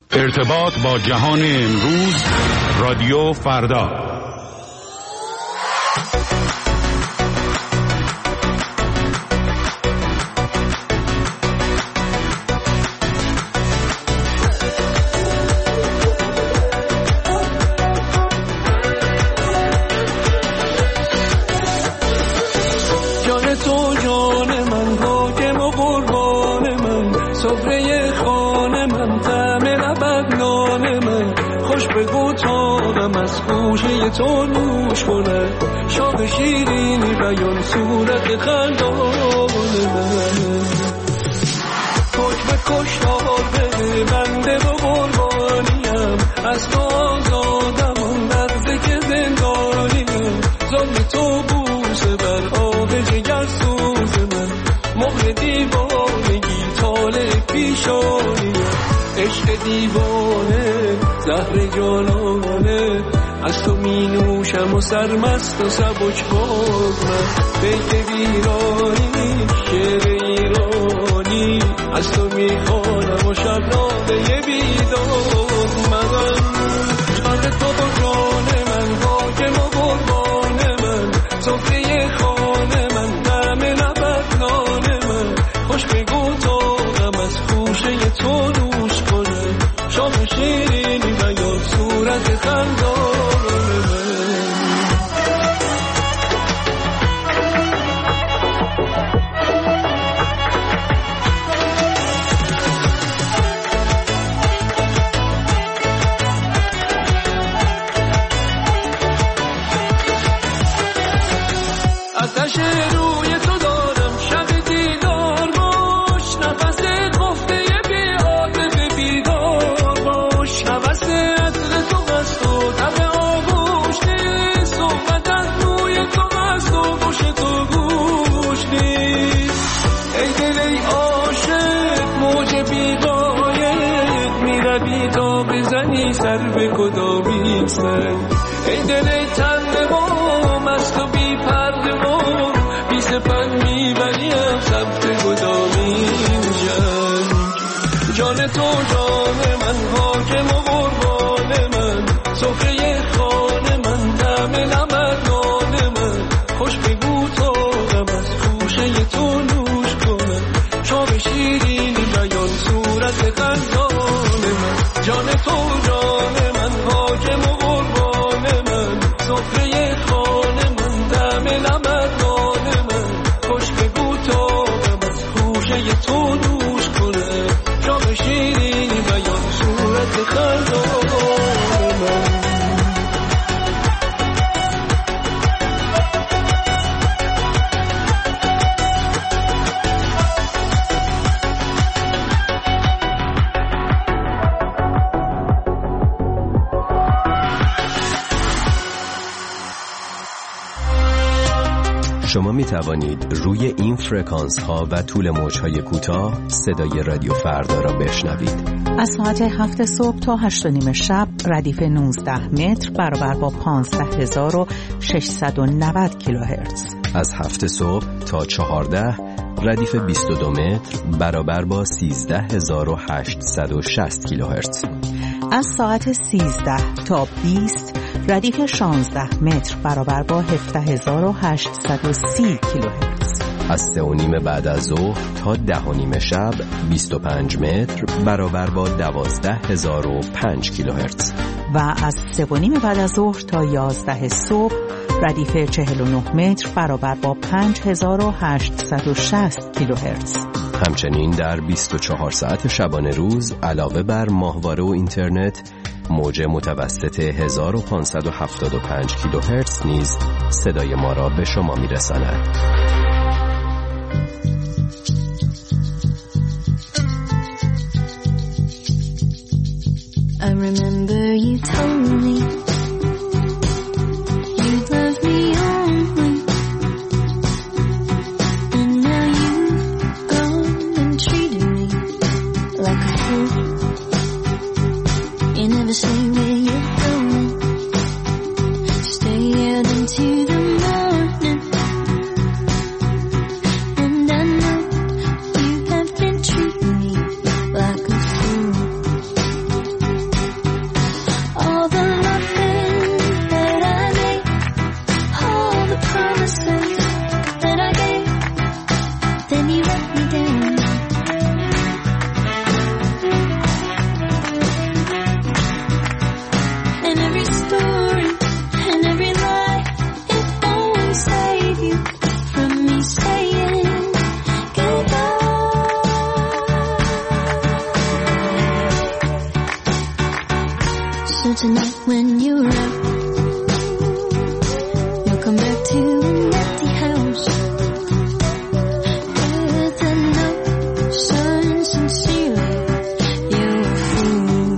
ارتباط با جهان امروز، رادیو فردا. تو نوش کنه شاد شیرینی بیان صورت خندان من حکم کشتار بده بنده و قربانیم از تو آزادم اون لحظه که زندانیم ظلم تو بوسه بر آب جگر سوز من مهر دیوانگی طالع پیشانیم عشق دیوانه زهر جانانه از تو می نوشم و سرمست و سبک باز من بیت ویرانی شعر ایرانی از تو می خوانم و شب نامه بیداد من جان تو و جان من حاکم و قربان من سفره خانه من دم لبت نان من خوش بگو تاقم از خوشه تو نوش کنه شام شیرینی بیان صورت خندان سر به کدامی سنگ ای دل تنده و مست و بی پرده و بی سپن میبریم سمت کدامی جنگ جان تو جان من حاکم و قربان من سفره خانه من دم لبت نان من خوش بگو تاقم از خوشه تو نوش کنم شام شیرینی بیان صورت خندان من جان تو شما می توانید روی این فرکانس ها و طول موج های کوتاه صدای رادیو فردا را بشنوید. از ساعت 7 صبح تا 8:30 شب ردیف 19 متر برابر با 15690 کیلوهرتز. از 7 صبح تا 14 ردیف 22 متر برابر با 13860 کیلوهرتز. از ساعت 13 تا 20 ردیف 16 متر برابر با 17830 کیلوهرتز. از 3:30 بعد از ظهر تا 10:30 شب 25 متر برابر با 12005 کیلوهرتز. و از 3:30 بعد از ظهر تا 11 صبح ردیف 49 متر برابر با 5860 کیلوهرتز. همچنین در 24 ساعت شبانه روز علاوه بر ماهواره و اینترنت موج متوسط 1575 کیلوهرتز نیز صدای ما را به شما میرساند. I remember you told me you love me only, and now you've gone and treated me like a fool. You never say where you're going. Stay out into the morning, and I know you have been treating me like a fool. tonight when you're out, you'll come back to an empty house with a note signed sincerely, you fool.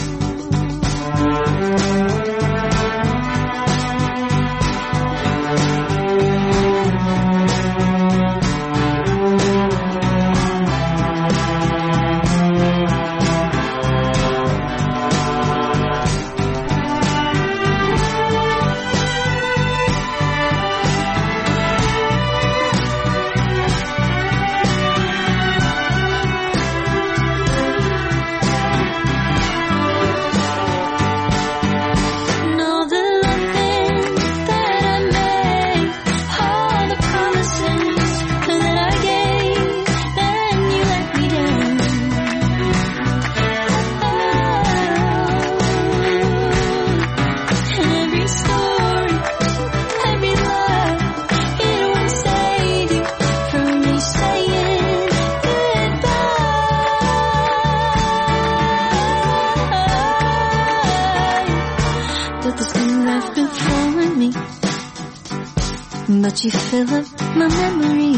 But you fill up my memory,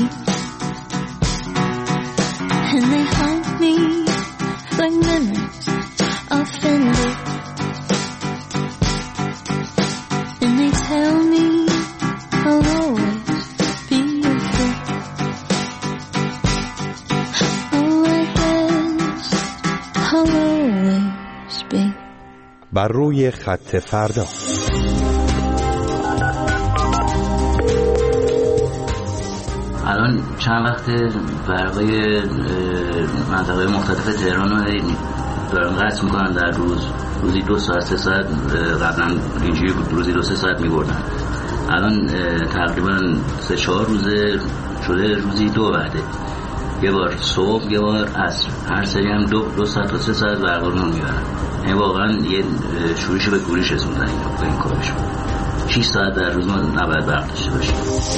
and they haunt me like memories offended, and they tell me I'll always be your friend. Oh, I guess I'll always be. بر روی خط فردا. الان چند وقت برقای منطقه مختلف تهران رو دارن قطع میکنن در روزی 2 ساعت 3 ساعت. قبلا اینجوری بود روزی 2-3 ساعت میبردن. الان تقریبا 3-4 روزه شده روزی 2 وحده، یه بار صبح یه بار عصر، هر سری هم 2 ساعت تا 3 ساعت برق رو میبرن. این واقعا یه شورش به گوریش رسوندن این کارشون. 6 ساعت در روز ما نباید برق داشته باشیم.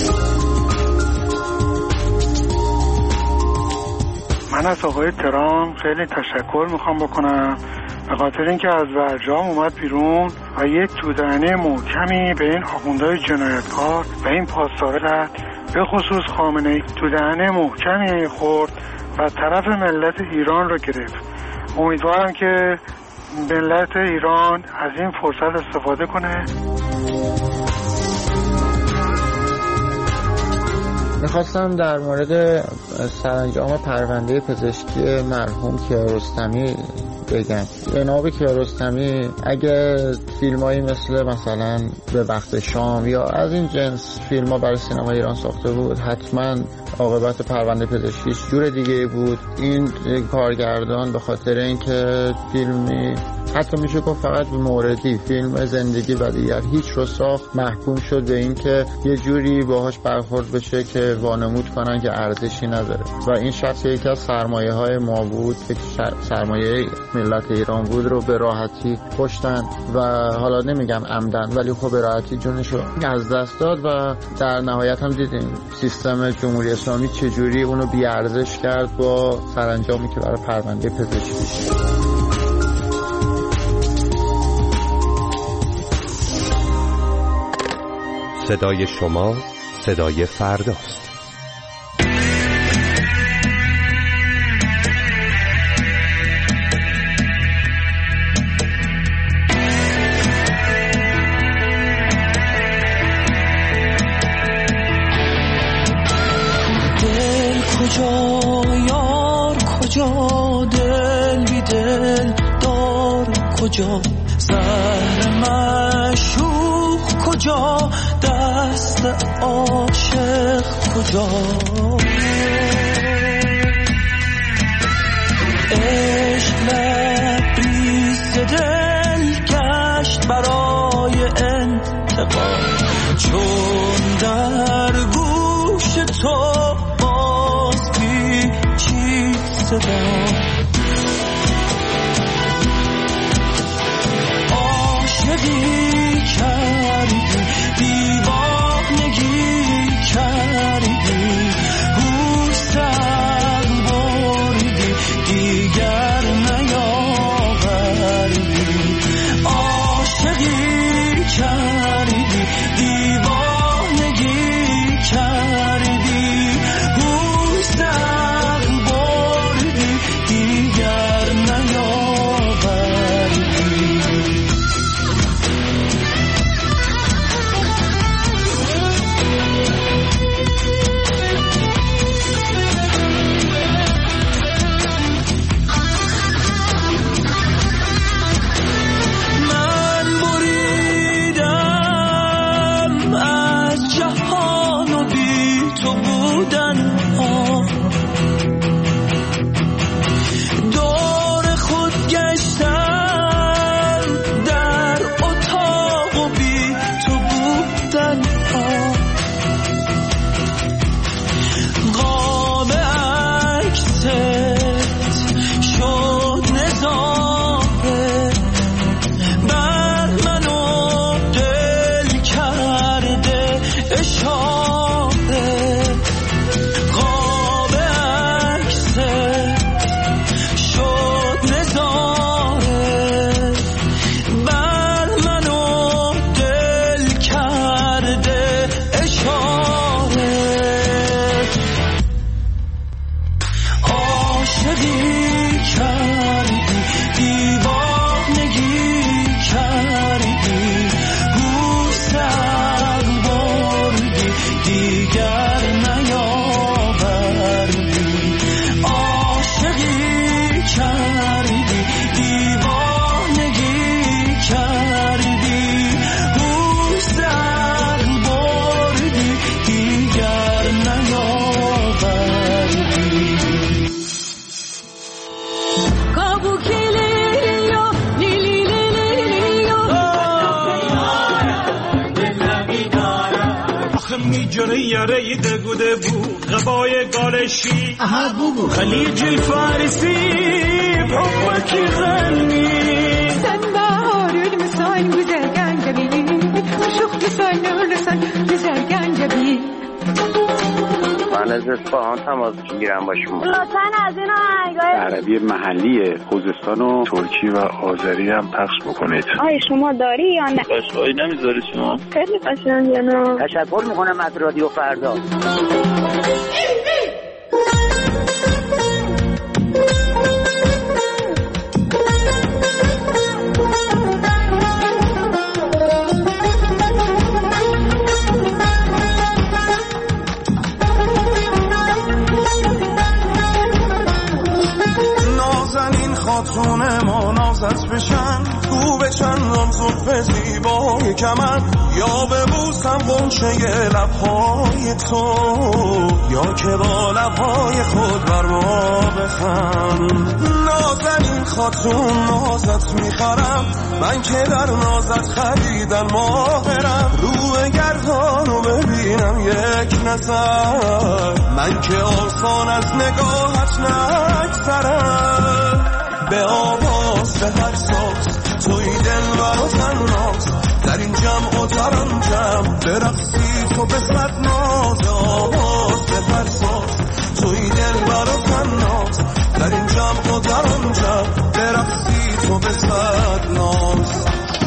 من از آقای ترام خیلی تشکر میخوام بکنم به خاطر اینکه از برجام اومد بیرون و یک تودهنه محکمی به این آخوندهای جنایتکار و این پاسدارا زد، به خصوص خامنه‌ای تودهنه محکمی خورد و طرف ملت ایران رو گرفت. امیدوارم که ملت ایران از این فرصت استفاده کنه. میخواستم در مورد سرانجام پرونده پزشکی مرحوم کیارستمی بگم. جناب کیارستمی اگه فیلمایی مثلا به وقت شام یا از این جنس فیلم‌ها برای سینما ایران ساخته بود، حتما عاقبت پرونده پزشکیش جور دیگه بود. این کارگردان به خاطر اینکه فیلمی حتی میشه گفت فقط به موردی فیلم زندگی و دیگر هیچ رو ساخت، محکوم شد به اینکه یه جوری باهاش برخورد بشه که وانمود کنن که ارزشی نداره و این شخص یکی از سرمایه‌های ما بود که سرمایه ملت ایران بود رو به راحتی کشتن و حالا نمیگم عمدن ولی خب به راحتی جونشو از دست داد و در نهایت هم دیدیم سیستم جمهوری اسلامی چجوری اونو بی‌ارزش کرد با سرانجامی که برای پرونده پزشکی شد. صدای شما صدای فرداست. دل کجا یار کجا، دل بی دل دار کجا، زهر معشوق کجا، دست عاشق کجا. عشق لبریز دل گشت برای انتقام، چون در گوش تو باز پیچید صدا. عاشقی کردی، دیوانگی کردی، گوش سر بریدی، دیگر نیامدی. نظاره بر منو دل کرده اشاره قاب عکسه شد نظاره بر منو دل کرده اشاره عاشقی کردی دیوانگی کردی گوسر بردی دیگر نیاوردی عاشقی کردی دیوانگی کردی گوسر بردی دیگر نیاوردی میجره یاره دگوده بود غبای گالشی خلیج الفارسی بحبك غني سنبار المساين بزرگان جبين وشوخ بساين ورسان بزرگان جبين من از اصفهان تماس میگیرم با شما. لطفاً از این آهنگای عربی محلی خوزستان و ترکی و آذری هم پخش بکنید. آیا شما داری یا نه؟ قشقایی نمیذاری شما؟ خیلی قشنگه نه. تشکر میکنم از رادیو فردا. خاتون ما نازت بشن تو بچن زلف زیبای کمن یا ببوسم غنچه لبهای تو یا که با لبهای خود بر ما بخند نازنین خاتون نازت میخرم من که در نازت خریدن ماهرم روی گردان رو ببینم یک نظر من که آسان از نگاهت نگذرم به آواز به هر ساز توی دل برا تناز در این جمع و در آن جمع برقصی تو به صد ناز آواز به هر ساز توی دل برا تناز در این جمع و در آن جمع برقصی تو به صد ناز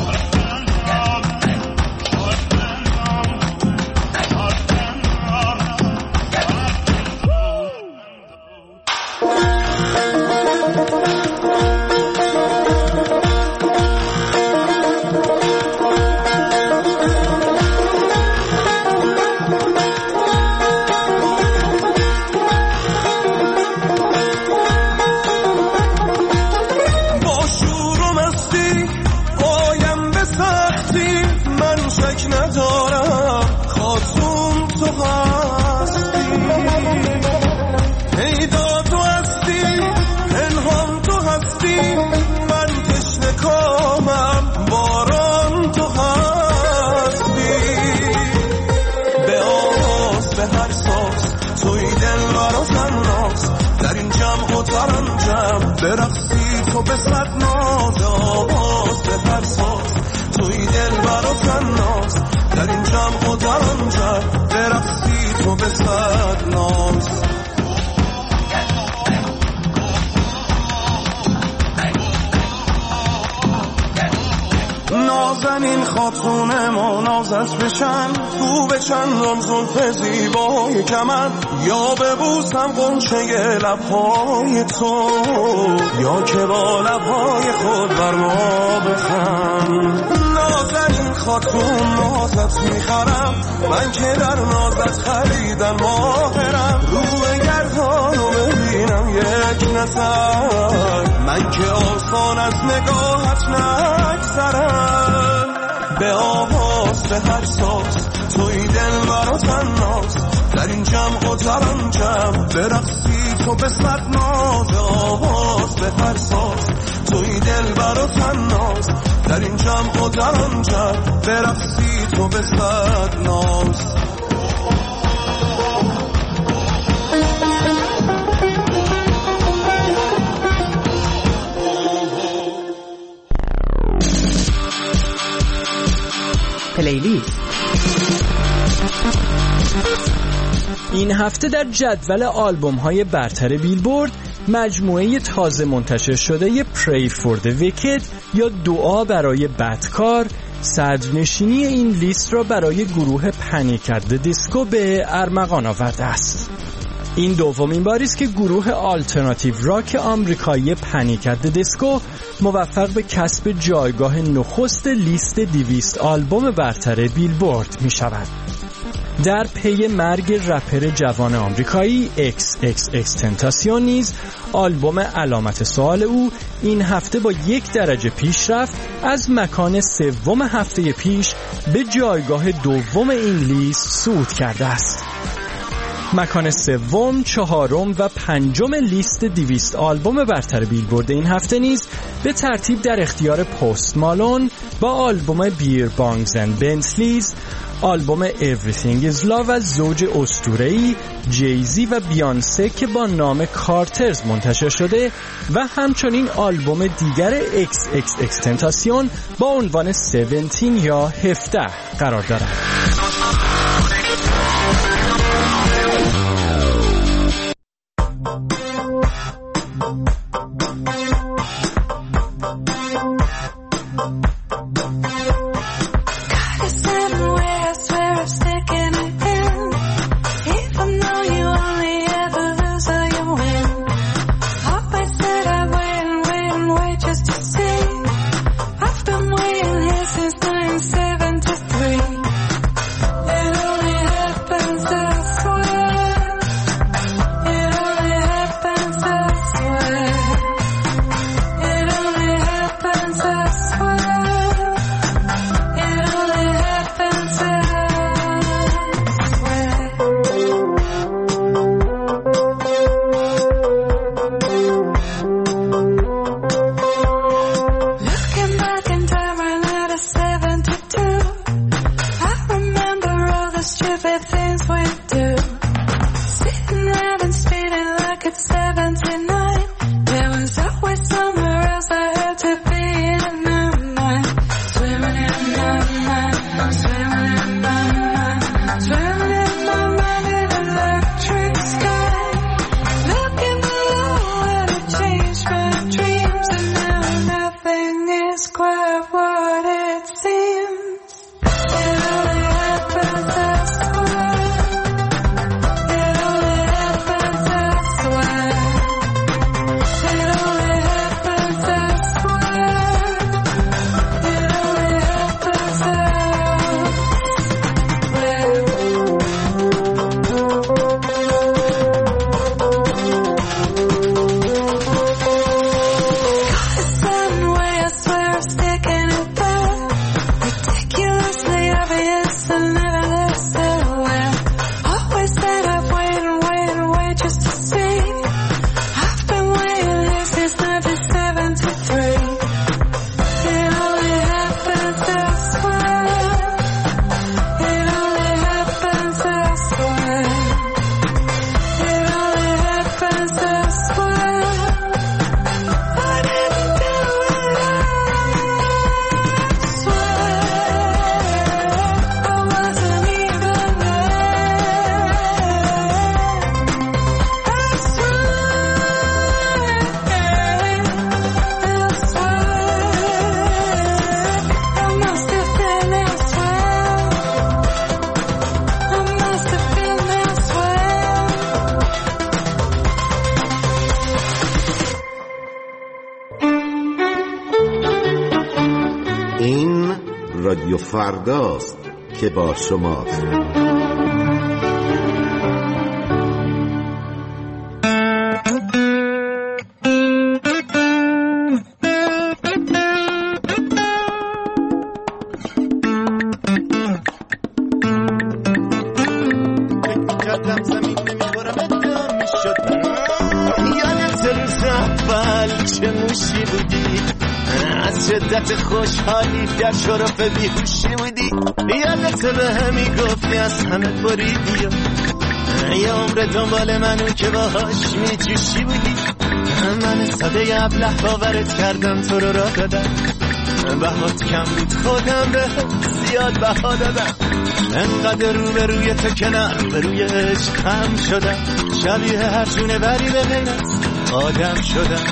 برقصی تو به صد ناز آواز به هر ساز توی دل برا تناز در این جمع و در آن جمع برقصی تو به صد ناز نازنین خاتون ما نازت بشن تو به چندان زلف زیبای کمن یا ببوسم غنچه لبهای تو یا که با لبهای خود بر ما بخند نازنین خاتون نازت میخرم من که در نازت خریدن ماهرم روی گردان رو ببینم یک نظر من که آسان از نگاهت نگذرم به آواز به هر ساز توی دل برا تناز در این جمع و در آن جمع برقصی تو به صد ناز آواز به هر ساز توی دل برا تناز در این جمع و در آن جمع برقصی تو به صد ناز پلیلیست. این هفته در جدول آلبوم‌های برتر بیلبورد مجموعه تازه منتشر شده Pray for the Wicked یا دعا برای بدکار صدرنشینی این لیست را برای گروه پنیک ات د دیسکو به ارمغان آورده است. این دومین باری است که گروه آلترناتیو راک آمریکایی پنیک ات د دیسکو موفق به کسب جایگاه نخست لیست 200 آلبوم برتر بیلبورد می شود. در پی مرگ رپر جوان آمریکایی XXXTentacion نیز آلبوم علامت سوال او این هفته با 1 درجه پیشرفت از مکان 3 هفته پیش به جایگاه 2 این لیست صعود کرده است. مکان 3، 4 و 5 لیست 200 آلبوم برتر بیلبورد این هفته نیز به ترتیب در اختیار پست مالون با آلبوم بیر بانگز اند بنتلیز، آلبوم Everything is Love از زوج اسطوره‌ای جیزی و بیانسه که با نام کارترز منتشر شده و همچنین آلبوم دیگر XXXTentacion با عنوان 17 یا 17 قرار دارد. رادیو فرداست که با شماست. شدت خوشحالی در شرف بیهوشی بودی، یادت به همی گفتی از همه بریدی یه عمر دنبال منو که باهاش میجوشی بودی. من ساده ابله باورت کردم تو رو راه دادم، بهات کم بود خودم به زیاد بها دادم، انقدر رو به روی تو کنار به روی عشقم شدم، شبیه هر جونه بری به غیرت آدم شدم.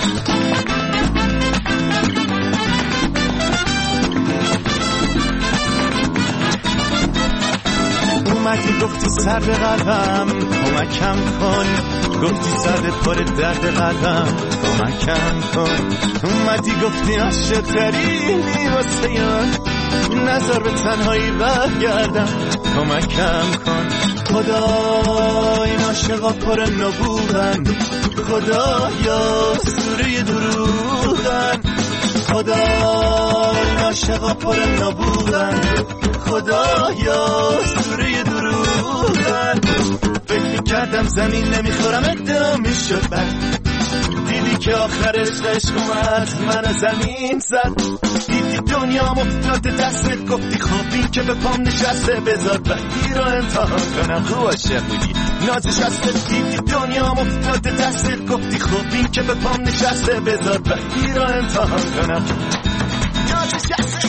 اومدی گفتی سر به قلبم کمکم کن، گفتی سر پر درد قلبم کمکم کن، اومدی گفتی عاشق ترینی واسه یار، نظر به تنهایی برگردم کمکم کن. خدا این عاشقا پر نبوغن، خدا یا سوره دروغن، خدا این عاشقا پر نبوغن، خدا یا سوره دروغن. فکر کردم زمین نمیخورم ادام میشد بعد، دیدی که آخرش عشق اومد من زمین زد، دیدی دنیا مفتاد دستت گفتی خب این که به پام نشسته بذار بدی رو امتحان کنم، خوب عاشق بودی نازش هسته، دیدی دنیا مفتاد دستت گفتی خب این که به پام نشسته بذار بدی رو امتحان کنم، نازش هسته.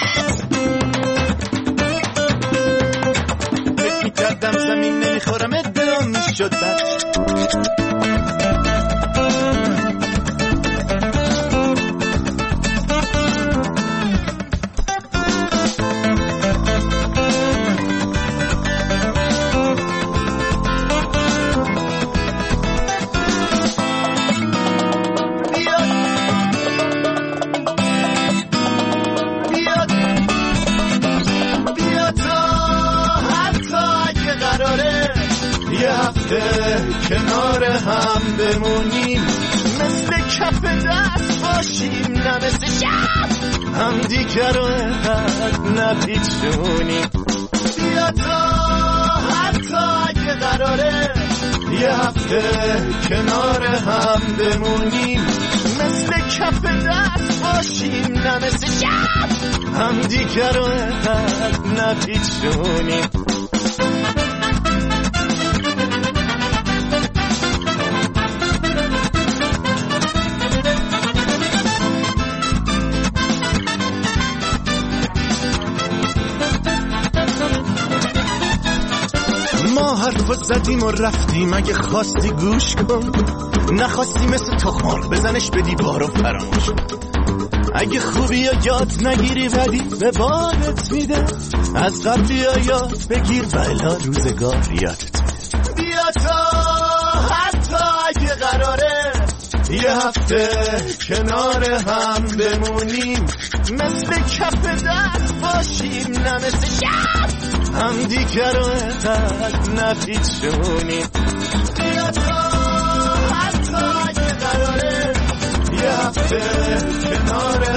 فکر کردم زمین نمیخورم ادام میشد بعد. کنار هم بمونیم، مثل کف دست باشیم نه مثل شب، هم دیگر رو نپیچونیم. بیا تا حتی اگه قراره یه هفته کنار هم بمونیم، مثل کف دست باشیم نه مثل شب، هم دیگر رو نپیچونیم. حرف زدیم و رفتیم، اگه خواستی گوش کن، نخواستی مثل تخمار بزنش به دیوار و فراموش کن. اگه خوبی یا یاد نگیری ولی به بالت میده، از قبلی یا یاد بگیر و الا روزگار یادت میده. بیا تا حتی اگه قراره یه هفته کنار هم بمونیم، مثل کف دست باشیم نه مثل شب، هم دیگر رو نپیچونیم. بیا تا حتی اگه قراره یه هفته کنار